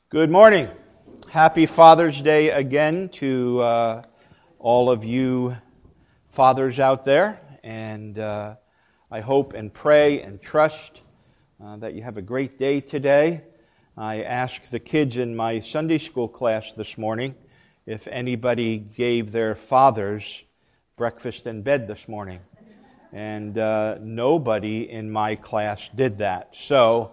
Good morning. Happy Father's Day again to all of you fathers out there. And I hope and pray and trust that you have a great day today. I asked the kids in my Sunday school class this morning if anybody gave their fathers breakfast in bed this morning. And nobody in my class did that. So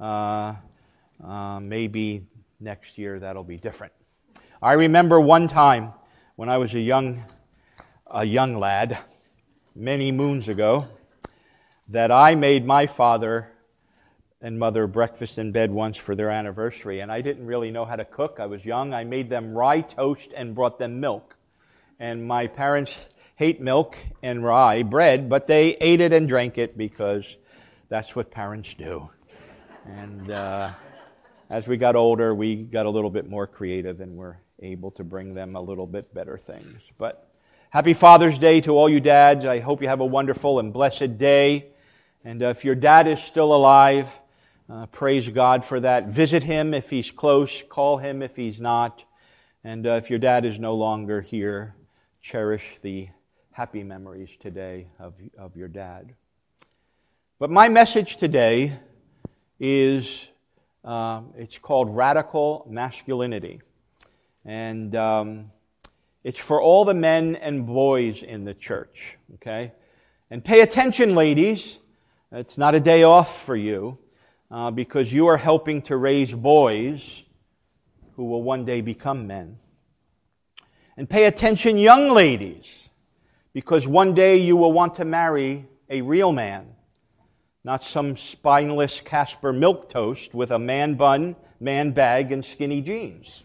maybe next year that'll be different. I remember one time when I was a young lad, many moons ago, that I made my father and mother breakfast in bed once for their anniversary, and I didn't really know how to cook. I was young. I made them rye toast and brought them milk. And my parents hate milk and rye bread, but they ate it and drank it because that's what parents do. And as we got older, we got a little bit more creative and were able to bring them a little bit better things. But happy Father's Day to all you dads. I hope you have a wonderful and blessed day. And if your dad is still alive, praise God for that. Visit him if he's close. Call him if he's not. And if your dad is no longer here, cherish the happy memories today of your dad. But my message today is it's called Radical Masculinity. And it's for all the men and boys in the church, okay? And pay attention, ladies. It's not a day off for you because you are helping to raise boys who will one day become men. And pay attention, young ladies, because one day you will want to marry a real man. Not some spineless Casper milk toast with a man bun, man bag, and skinny jeans.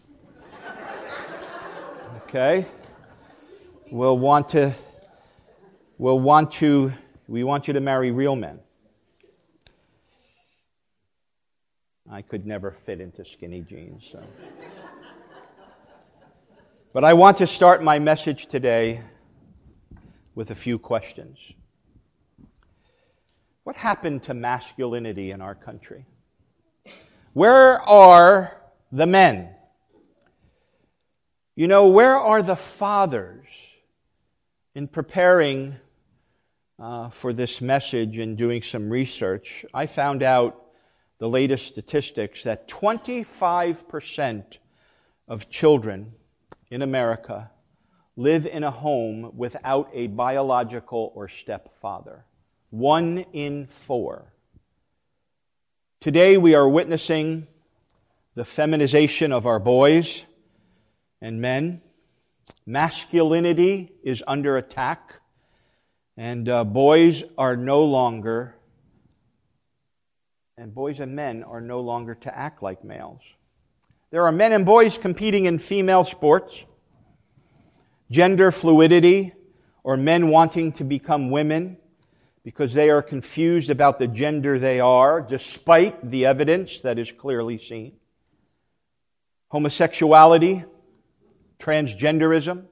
Okay? We want you to marry real men. I could never fit into skinny jeans. So. But I want to start my message today with a few questions. What happened to masculinity in our country? Where are the men? You know, where are the fathers? In preparing for this message and doing some research, I found out the latest statistics that 25% of children in America live in a home without a biological or stepfather. 1 in 4. Today we are witnessing the feminization of our boys and men. Masculinity is under attack, and boys and men are no longer to act like males. There are men and boys competing in female sports, gender fluidity, or men wanting to become women, because they are confused about the gender they are, despite the evidence that is clearly seen. Homosexuality, transgenderism,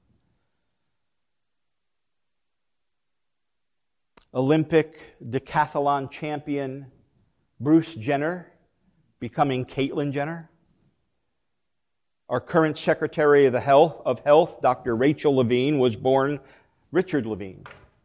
Olympic decathlon champion Bruce Jenner becoming Caitlyn Jenner. Our current Secretary of Health, Dr. Rachel Levine, was born Richard Levine.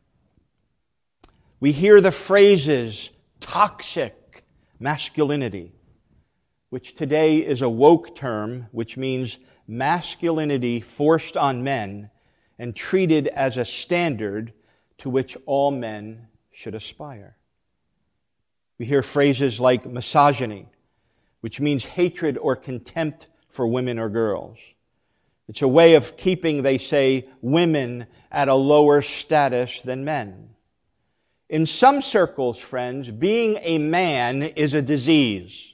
We hear the phrases toxic masculinity, which today is a woke term, which means masculinity forced on men and treated as a standard to which all men should aspire. We hear phrases like misogyny, which means hatred or contempt for women or girls. It's a way of keeping, they say, women at a lower status than men. In some circles, friends, being a man is a disease.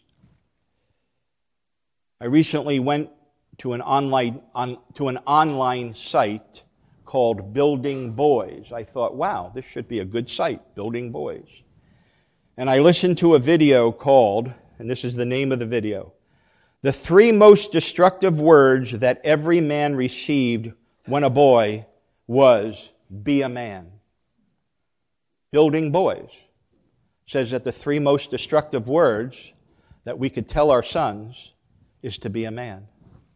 I recently went to an online site called Building Boys. I thought, wow, this should be a good site, Building Boys. And I listened to a video called, and this is the name of the video, The 3 Most Destructive Words That Every Man Received When a Boy Was, Be a Man. Building Boys says that the 3 most destructive words that we could tell our sons is to be a man.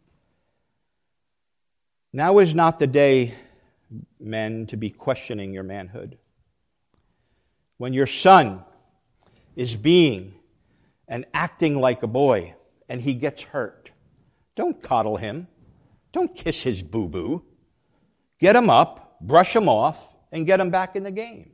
Now is not the day, men, to be questioning your manhood. When your son is being and acting like a boy and he gets hurt, don't coddle him. Don't kiss his boo-boo. Get him up, brush him off, and get him back in the game.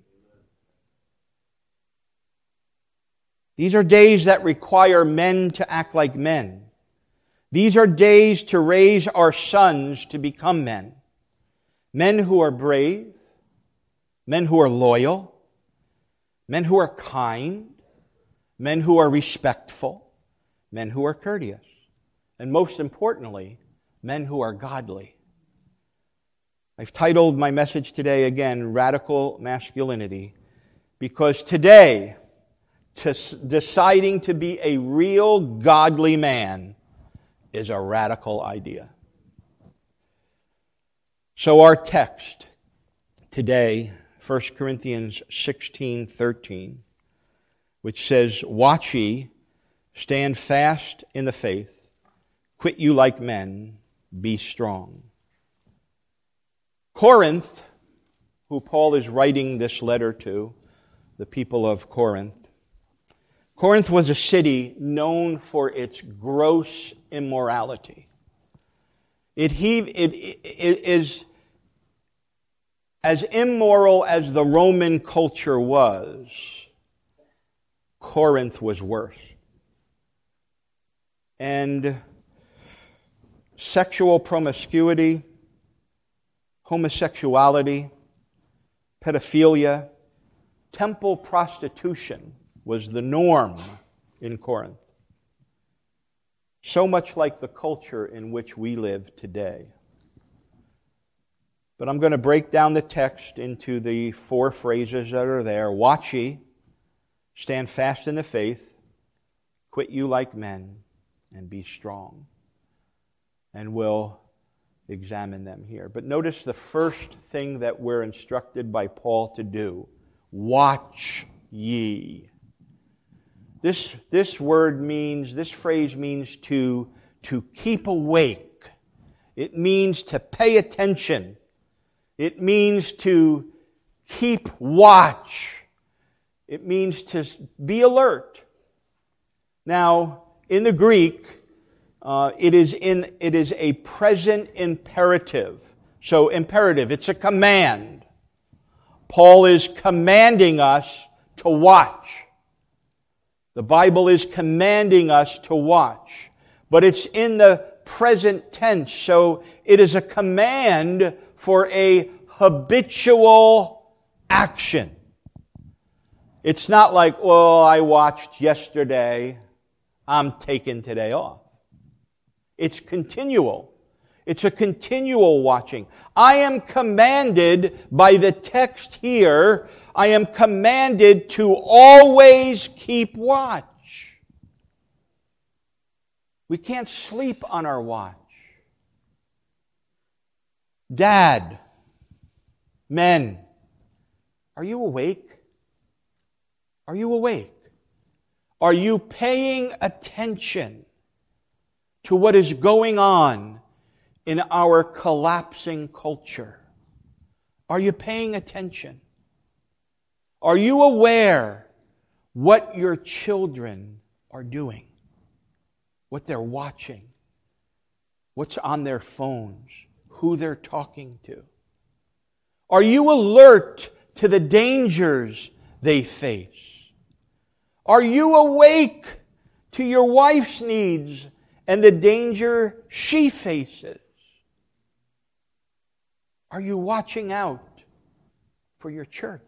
These are days that require men to act like men. These are days to raise our sons to become men. Men who are brave, men who are loyal, men who are kind, men who are respectful, men who are courteous, and most importantly, men who are godly. I've titled my message today again, Radical Masculinity, because today, deciding to be a real godly man is a radical idea. So our text today, 1 Corinthians 16:13, which says, "Watch ye, stand fast in the faith, quit you like men, be strong." Corinth, who Paul is writing this letter to, the people of Corinth, Corinth was a city known for its gross immorality. It is as immoral as the Roman culture was. Corinth was worse. And sexual promiscuity, homosexuality, pedophilia, temple prostitution was the norm in Corinth. So much like the culture in which we live today. But I'm going to break down the text into the 4 phrases that are there. Watch ye, stand fast in the faith, quit you like men, and be strong. And we'll examine them here. But notice the first thing that we're instructed by Paul to do. Watch ye. This phrase means to keep awake. It means to pay attention. It means to keep watch. It means to be alert. Now, in the Greek, it is a present imperative. So imperative, it's a command. Paul is commanding us to watch. The Bible is commanding us to watch. But it's in the present tense, so it is a command for a habitual action. It's not like, well, I watched yesterday, I'm taking today off. It's continual. It's a continual watching. I am commanded by the text here, I am commanded to always keep watch. We can't sleep on our watch. Dad, men, are you awake? Are you awake? Are you paying attention to what is going on in our collapsing culture? Are you paying attention? Are you aware what your children are doing? What they're watching? What's on their phones? Who they're talking to? Are you alert to the dangers they face? Are you awake to your wife's needs and the danger she faces? Are you watching out for your church?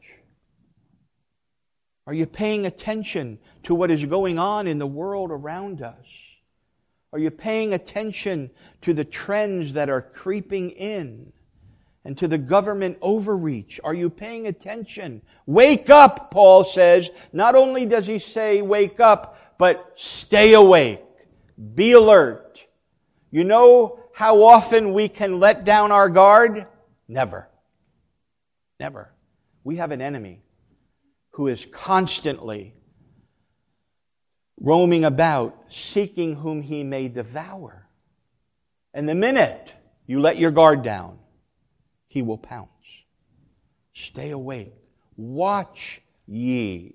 Are you paying attention to what is going on in the world around us? Are you paying attention to the trends that are creeping in and to the government overreach? Are you paying attention? Wake up, Paul says. Not only does he say wake up, but stay awake. Be alert. You know how often we can let down our guard? Never. Never. We have an enemy who is constantly roaming about, seeking whom he may devour. And the minute you let your guard down, he will pounce. Stay awake. Watch ye.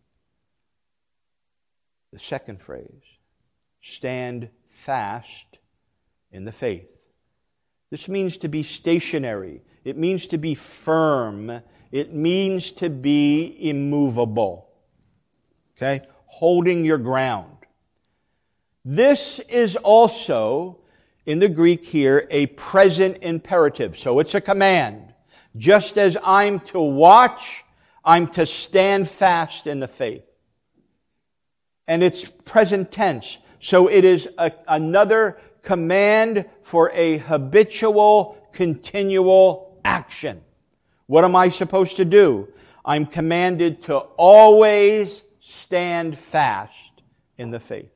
The second phrase, stand fast in the faith. This means to be stationary. It means to be firm. It means to be immovable. Okay? Holding your ground. This is also, in the Greek here, a present imperative. So it's a command. Just as I'm to watch, I'm to stand fast in the faith. And it's present tense. So it is another command for a habitual, continual action. What am I supposed to do? I'm commanded to always stand fast in the faith.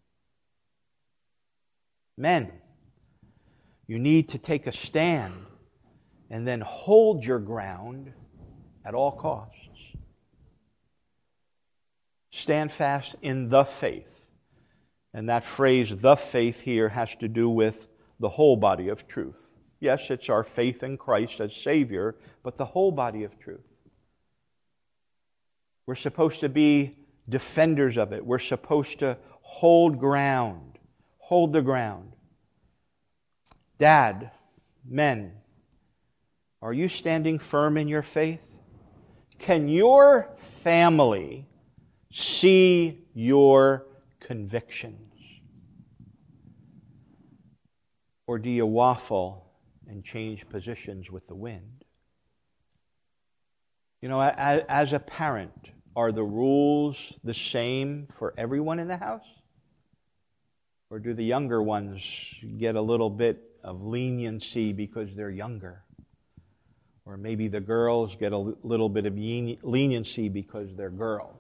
Men, you need to take a stand and then hold your ground at all costs. Stand fast in the faith. And that phrase, the faith, here has to do with the whole body of truth. Yes, it's our faith in Christ as Savior, but the whole body of truth. We're supposed to be defenders of it. We're supposed to hold ground. Hold the ground. Dad, men, are you standing firm in your faith? Can your family see your convictions? Or do you waffle and change positions with the wind? You know, as a parent, are the rules the same for everyone in the house? Or do the younger ones get a little bit of leniency because they're younger? Or maybe the girls get a little bit of leniency because they're girls.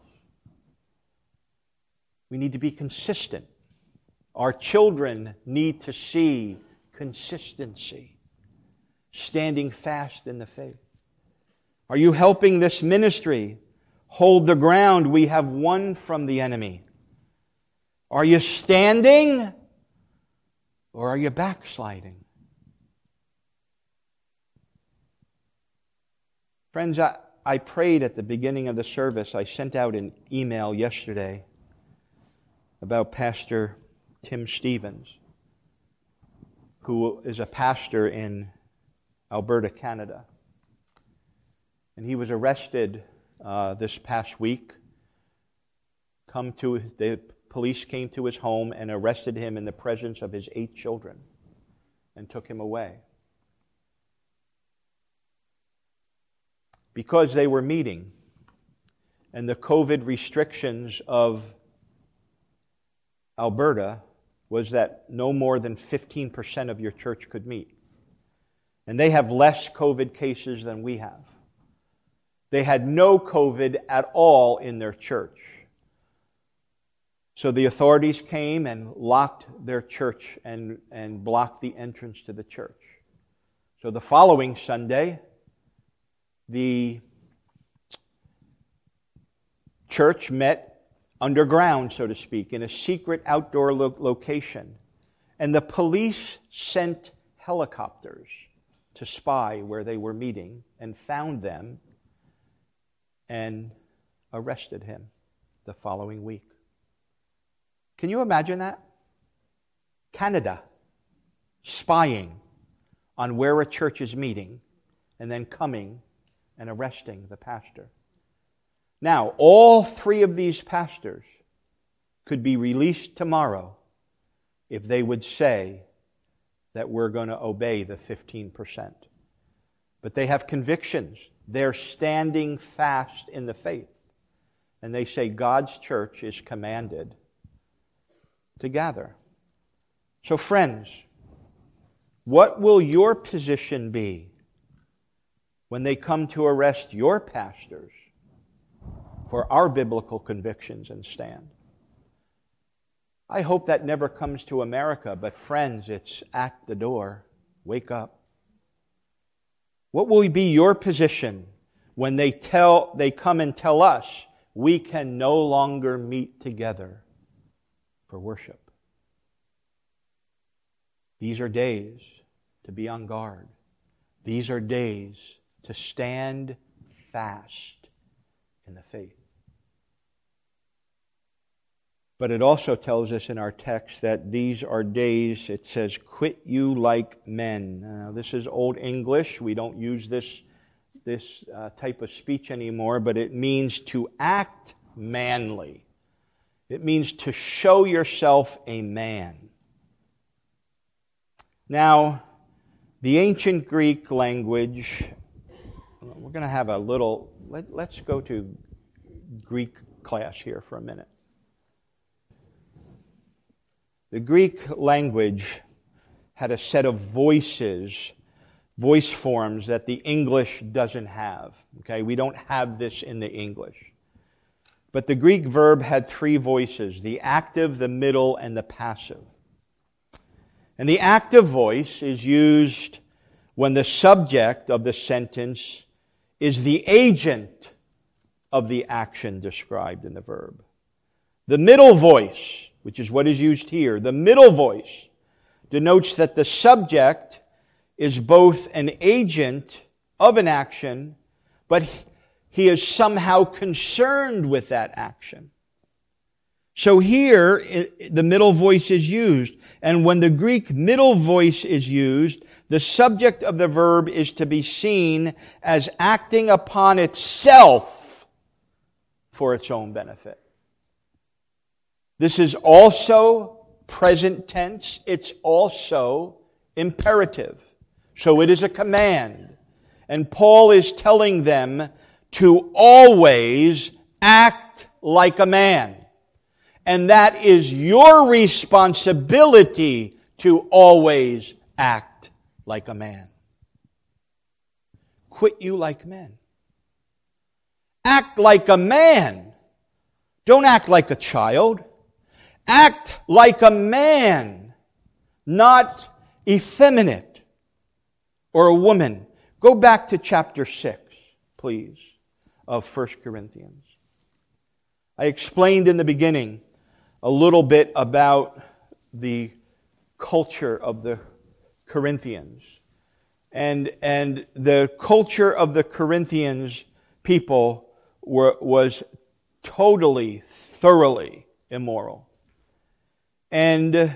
We need to be consistent. Our children need to see consistency, standing fast in the faith. Are you helping this ministry hold the ground we have won from the enemy? Are you standing or are you backsliding? Friends, I prayed at the beginning of the service. I sent out an email yesterday about Pastor Tim Stevens, who is a pastor in Alberta, Canada. And he was arrested this past week. The police came to his home and arrested him in the presence of his 8 children and took him away. Because they were meeting, and the COVID restrictions of Alberta was that no more than 15% of your church could meet. And they have less COVID cases than we have. They had no COVID at all in their church. So the authorities came and locked their church and blocked the entrance to the church. So the following Sunday, the church met underground, so to speak, in a secret outdoor location. And the police sent helicopters to spy where they were meeting and found them and arrested him the following week. Can you imagine that? Canada spying on where a church is meeting and then coming and arresting the pastor. Now, all 3 of these pastors could be released tomorrow if they would say that we're going to obey the 15%. But they have convictions. They're standing fast in the faith. And they say God's church is commanded to gather. So friends, what will your position be when they come to arrest your pastors for our biblical convictions and stand? I hope that never comes to America, but friends, it's at the door. Wake up. What will be your position when they come and tell us we can no longer meet together for worship. These are days to be on guard. These are days to stand fast in the faith. But it also tells us in our text that these are days, it says, quit you like men. Now, this is Old English. We don't use this type of speech anymore, but it means to act manly. It means to show yourself a man. Now, the ancient Greek language, we're going to have a little, let's go to Greek class here for a minute. The Greek language had a set of voice forms that the English doesn't have. Okay, we don't have this in the English. But the Greek verb had three voices, the active, the middle, and the passive. And the active voice is used when the subject of the sentence is the agent of the action described in the verb. The middle voice, which is what is used here, the middle voice denotes that the subject is both an agent of an action, but he is somehow concerned with that action. So here, the middle voice is used. And when the Greek middle voice is used, the subject of the verb is to be seen as acting upon itself for its own benefit. This is also present tense. It's also imperative. So it is a command. And Paul is telling them to always act like a man. And that is your responsibility to always act like a man. Quit you like men. Act like a man. Don't act like a child. Act like a man, not effeminate or a woman. Go back to chapter 6, please, of 1 Corinthians. I explained in the beginning a little bit about the culture of the Corinthians. And the culture of the Corinthians people was totally, thoroughly immoral. And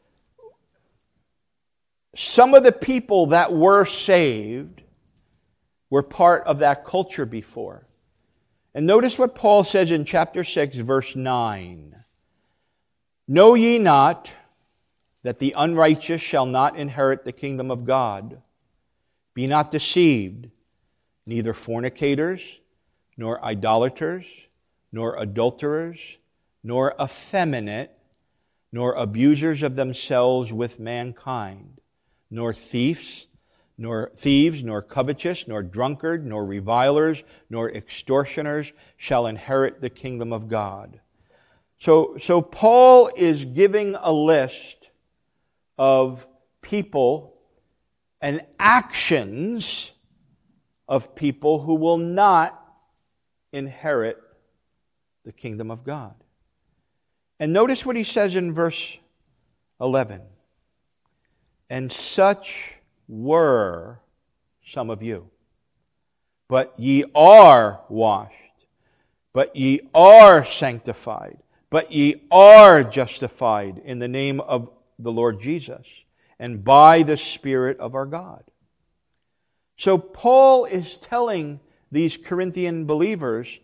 some of the people that were saved were part of that culture before. And notice what Paul says in chapter 6, verse 9. Know ye not that the unrighteous shall not inherit the kingdom of God? Be not deceived, neither fornicators, nor idolaters, nor adulterers, nor effeminate, nor abusers of themselves with mankind, nor thieves, nor covetous, nor drunkard, nor revilers, nor extortioners shall inherit the kingdom of God. So Paul is giving a list of people and actions of people who will not inherit the kingdom of God. And notice what he says in verse 11. And such were some of you. But ye are washed. But ye are sanctified. But ye are justified in the name of the Lord Jesus and by the Spirit of our God. So Paul is telling these Corinthian believers,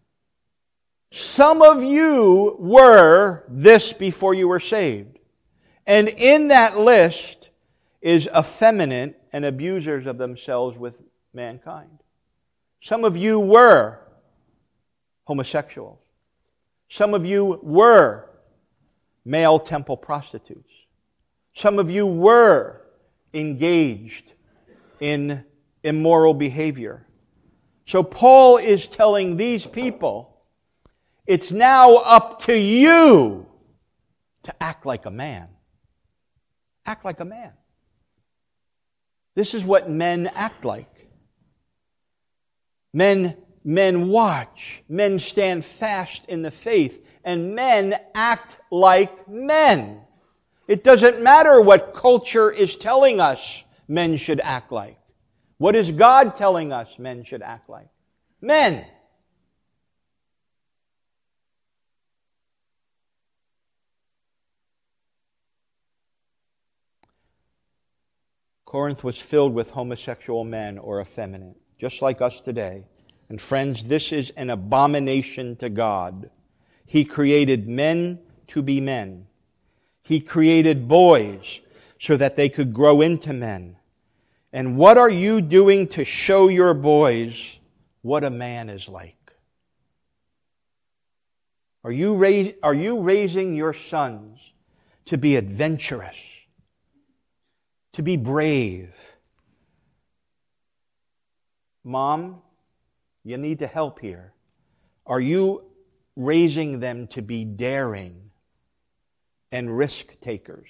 some of you were this before you were saved. And in that list is effeminate and abusers of themselves with mankind. Some of you were homosexuals. Some of you were male temple prostitutes. Some of you were engaged in immoral behavior. So Paul is telling these people, it's now up to you to act like a man. Act like a man. This is what men act like. Men watch. Men stand fast in the faith. and men act like men. It doesn't matter what culture is telling us men should act like. What is God telling us men should act like? Men. Corinth was filled with homosexual men or effeminate, just like us today. And friends, this is an abomination to God. He created men to be men. He created boys so that they could grow into men. And what are you doing to show your boys what a man is like? Are you raising your sons to be adventurous, to be brave? Mom, you need to help here. Are you raising them to be daring and risk takers?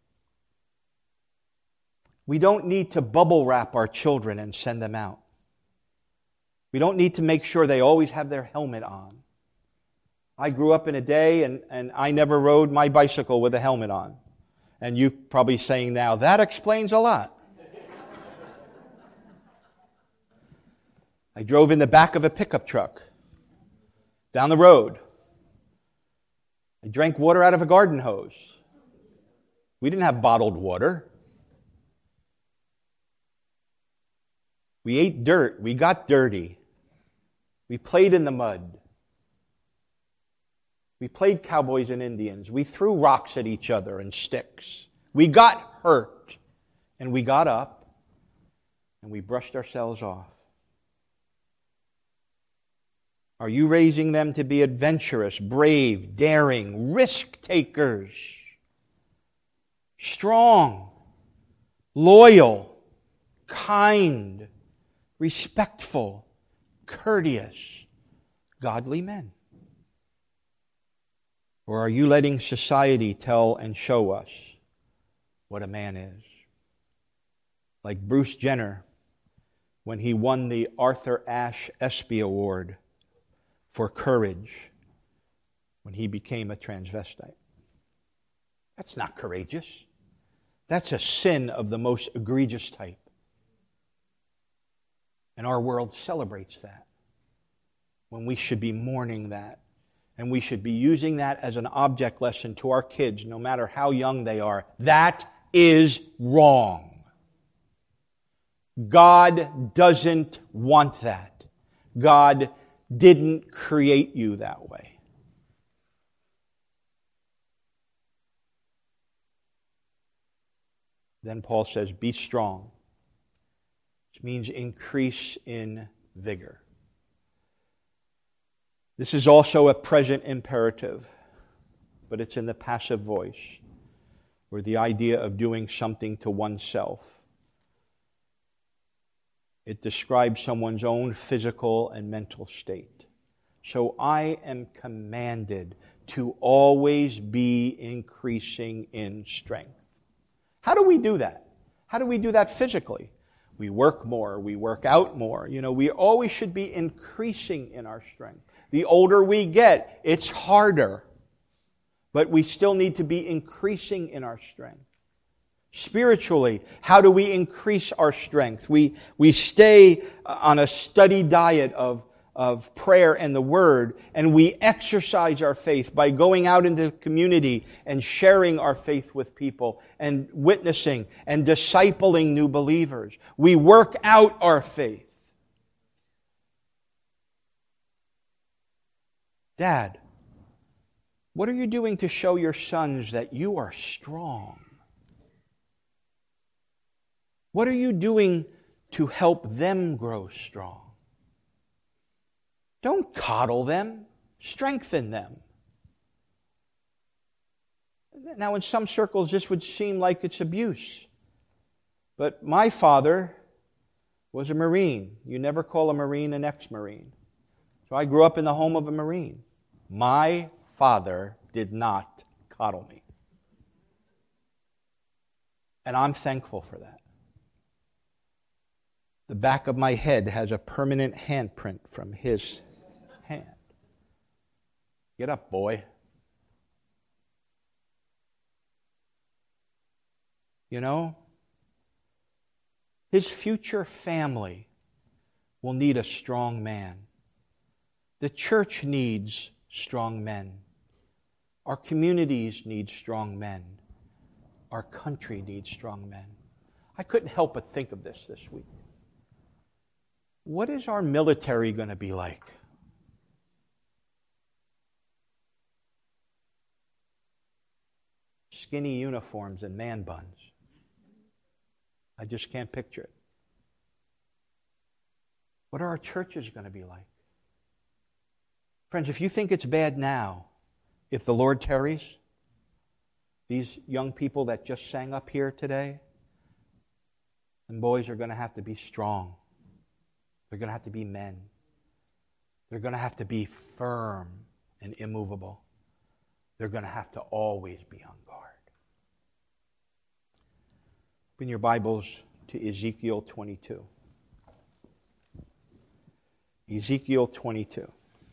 We don't need to bubble wrap our children and send them out. We don't need to make sure they always have their helmet on. I grew up in a day and I never rode my bicycle with a helmet on. And you probably saying now, that explains a lot. I drove in the back of a pickup truck down the road. I drank water out of a garden hose. We didn't have bottled water. We ate dirt. We got dirty. We played in the mud. We played cowboys and Indians. We threw rocks at each other and sticks. We got hurt. And we got up and we brushed ourselves off. Are you raising them to be adventurous, brave, daring, risk takers, strong, loyal, kind, respectful, courteous, godly men? Or are you letting society tell and show us what a man is? Like Bruce Jenner, when he won the Arthur Ashe Espy Award for courage, when he became a transvestite. That's not courageous. That's a sin of the most egregious type. And our world celebrates that, when we should be mourning that. And we should be using that as an object lesson to our kids, no matter how young they are. That is wrong. God doesn't want that. God didn't create you that way. Then Paul says, be strong, which means increase in vigor. This is also a present imperative, but it's in the passive voice, or the idea of doing something to oneself. It describes someone's own physical and mental state. So I am commanded to always be increasing in strength. How do we do that? How do we do that physically? We work more, we work out more. We always should be increasing in our strength. The older we get, it's harder. But we still need to be increasing in our strength. Spiritually, how do we increase our strength? We stay on a steady diet of prayer and the Word, and we exercise our faith by going out into the community and sharing our faith with people and witnessing and discipling new believers. We work out our faith. Dad, what are you doing to show your sons that you are strong? What are you doing to help them grow strong? Don't coddle them. Strengthen them. Now, in some circles, this would seem like it's abuse. But my father was a Marine. You never call a Marine an ex-Marine. So I grew up in the home of a Marine. My father did not coddle me. And I'm thankful for that. The back of my head has a permanent handprint from his hand. Get up, boy. You know? His future family will need a strong man. The church needs strong men. Our communities need strong men. Our country needs strong men. I couldn't help but think of this week. What is our military going to be like? Skinny uniforms and man buns. I just can't picture it. What are our churches going to be like? Friends, if you think it's bad now, if the Lord tarries, these young people that just sang up here today, and boys are going to have to be strong. They're going to have to be men. They're going to have to be firm and immovable. They're going to have to always be on guard. Open your Bibles to Ezekiel 22. Ezekiel 22.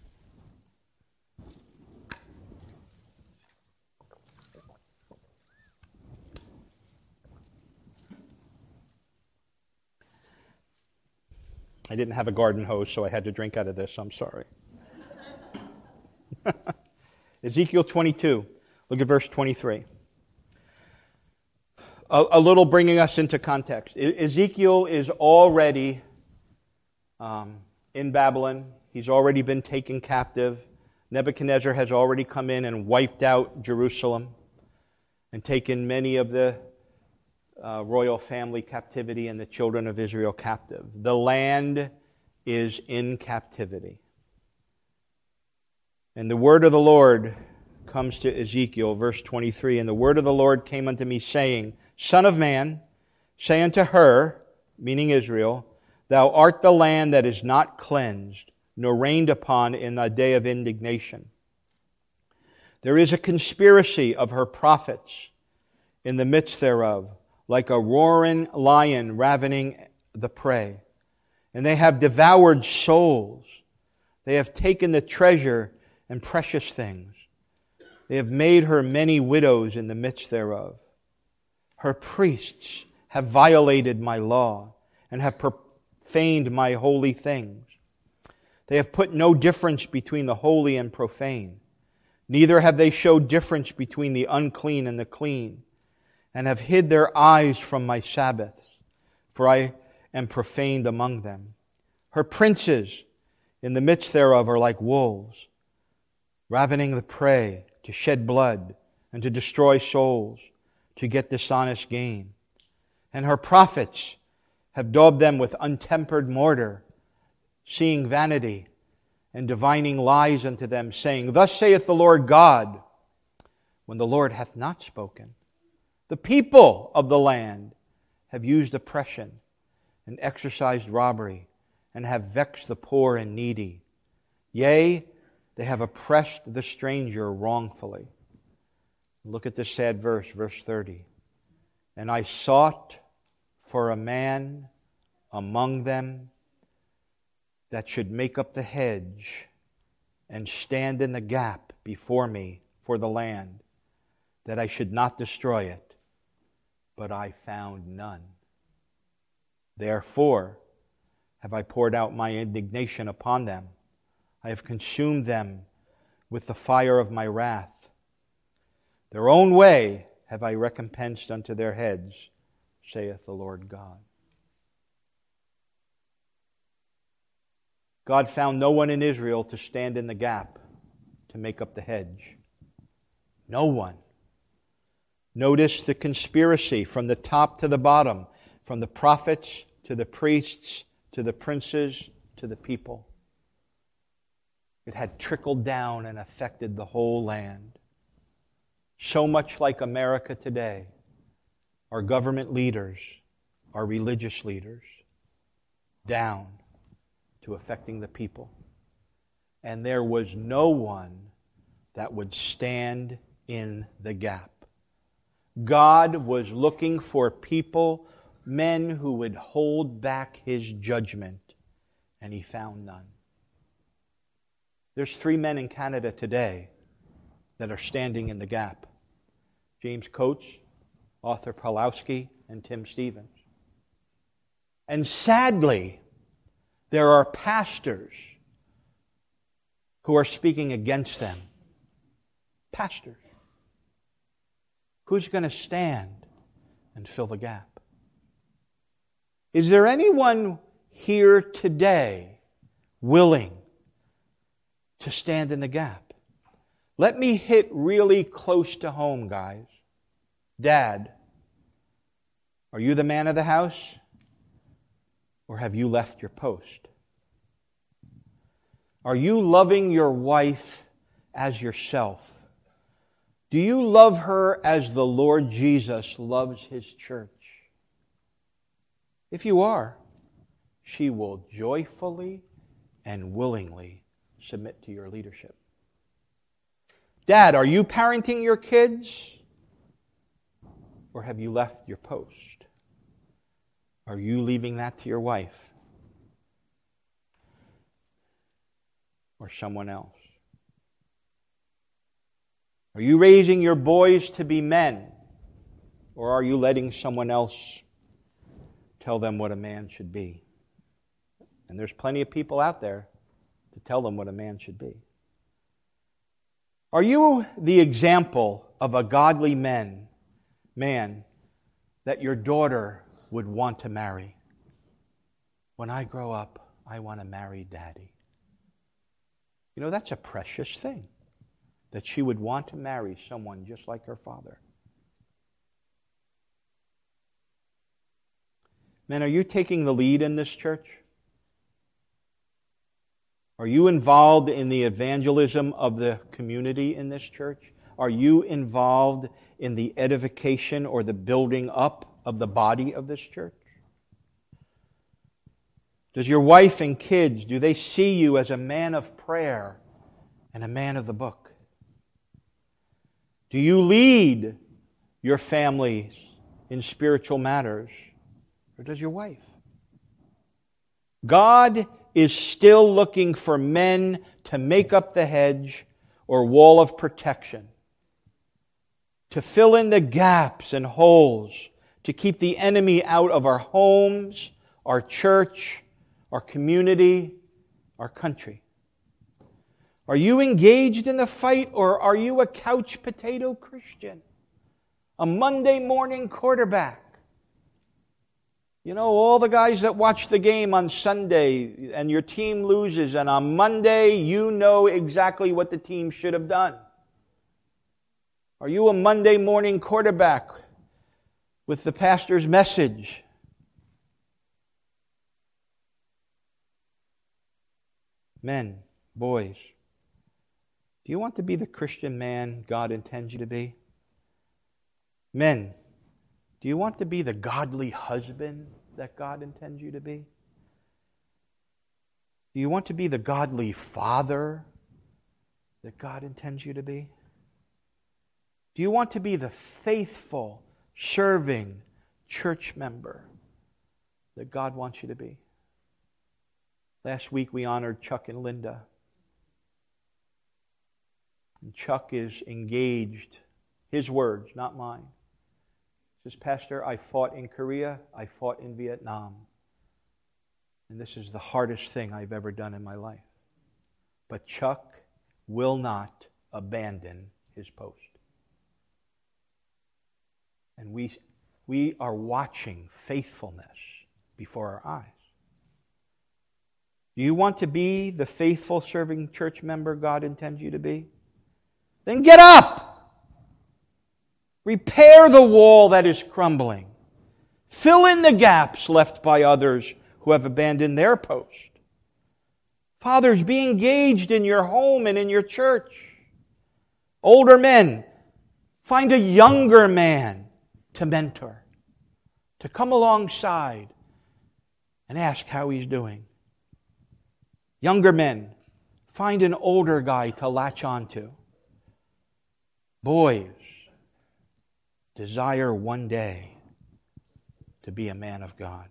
I didn't have a garden hose, so I had to drink out of this. I'm sorry. Ezekiel 22. Look at verse 23. A little bringing us into context. Ezekiel is already in Babylon. He's already been taken captive. Nebuchadnezzar has already come in and wiped out Jerusalem and taken many of the royal family captivity and the children of Israel captive. The land is in captivity. And the word of the Lord comes to Ezekiel, verse 23. And the word of the Lord came unto me, saying, Son of man, say unto her, meaning Israel, Thou art the land that is not cleansed, nor rained upon in the day of indignation. There is a conspiracy of her prophets in the midst thereof, like a roaring lion ravening the prey. And they have devoured souls. They have taken the treasure and precious things. They have made her many widows in the midst thereof. Her priests have violated my law and have profaned my holy things. They have put no difference between the holy and profane. Neither have they showed difference between the unclean and the clean, and have hid their eyes from my Sabbaths, for I am profaned among them. Her princes in the midst thereof are like wolves, ravening the prey, to shed blood, and to destroy souls, to get dishonest gain. And her prophets have daubed them with untempered mortar, seeing vanity, and divining lies unto them, saying, Thus saith the Lord God, when the Lord hath not spoken. The people of the land have used oppression and exercised robbery, and have vexed the poor and needy. Yea, they have oppressed the stranger wrongfully. Look at this sad verse, verse 30. And I sought for a man among them that should make up the hedge and stand in the gap before me for the land, that I should not destroy it. But I found none. Therefore have I poured out my indignation upon them. I have consumed them with the fire of my wrath. Their own way have I recompensed unto their heads, saith the Lord God. God found no one in Israel to stand in the gap to make up the hedge. No one. Notice the conspiracy from the top to the bottom, from the prophets to the priests to the princes to the people. It had trickled down and affected the whole land. So much like America today, our government leaders, our religious leaders, down to affecting the people. And there was no one that would stand in the gap. God was looking for people, men who would hold back His judgment, and He found none. There's 3 men in Canada today that are standing in the gap. James Coates, Arthur Pawlowski and Tim Stevens. And sadly, there are pastors who are speaking against them. Pastors. Who's going to stand and fill the gap? Is there anyone here today willing to stand in the gap? Let me hit really close to home, guys. Dad, are you the man of the house? Or have you left your post? Are you loving your wife as yourself? Do you love her as the Lord Jesus loves His church? If you are, she will joyfully and willingly submit to your leadership. Dad, are you parenting your kids? Or have you left your post? Are you leaving that to your wife? Or someone else? Are you raising your boys to be men? Or are you letting someone else tell them what a man should be? And there's plenty of people out there to tell them what a man should be. Are you the example of a godly man that your daughter would want to marry? When I grow up, I want to marry Daddy. You know, that's a precious thing, that she would want to marry someone just like her father. Men, are you taking the lead in this church? Are you involved in the evangelism of the community in this church? Are you involved in the edification or the building up of the body of this church? Does your wife and kids, do they see you as a man of prayer and a man of the book? Do you lead your families in spiritual matters? Or does your wife? God is still looking for men to make up the hedge or wall of protection, to fill in the gaps and holes, to keep the enemy out of our homes, our church, our community, our country. Are you engaged in the fight, or are you a couch potato Christian? A Monday morning quarterback? You know, all the guys that watch the game on Sunday and your team loses, and on Monday you know exactly what the team should have done. Are you a Monday morning quarterback with the pastor's message? Men, boys, do you want to be the Christian man God intends you to be? Men, do you want to be the godly husband that God intends you to be? Do you want to be the godly father that God intends you to be? Do you want to be the faithful, serving church member that God wants you to be? Last week we honored Chuck and Linda. And Chuck is engaged. His words, not mine. He says, Pastor, I fought in Korea. I fought in Vietnam. And this is the hardest thing I've ever done in my life. But Chuck will not abandon his post. And we are watching faithfulness before our eyes. Do you want to be the faithful serving church member God intends you to be? Then get up! Repair the wall that is crumbling. Fill in the gaps left by others who have abandoned their post. Fathers, be engaged in your home and in your church. Older men, find a younger man to mentor, to come alongside and ask how he's doing. Younger men, find an older guy to latch onto. Boys, desire one day to be a man of God.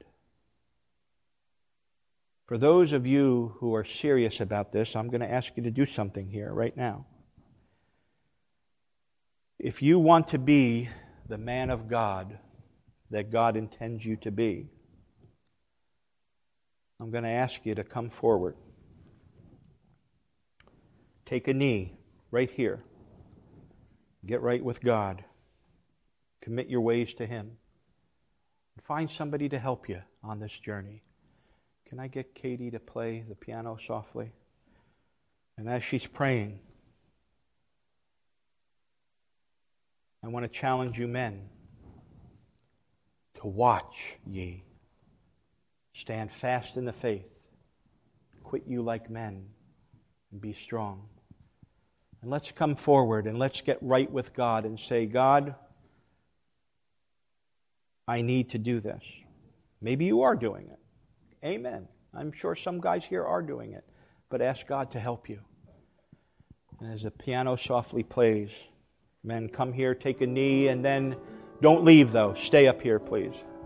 For those of you who are serious about this, I'm going to ask you to do something here right now. If you want to be the man of God that God intends you to be, I'm going to ask you to come forward. Take a knee right here. Get right with God. Commit your ways to Him. Find somebody to help you on this journey. Can I get Katie to play the piano softly? And as she's praying, I want to challenge you men to watch ye. Stand fast in the faith. Quit you like men and be strong. And let's come forward and let's get right with God and say, God, I need to do this. Maybe you are doing it. Amen. I'm sure some guys here are doing it. But ask God to help you. And as the piano softly plays, men, come here, take a knee, and then don't leave, though. Stay up here, please.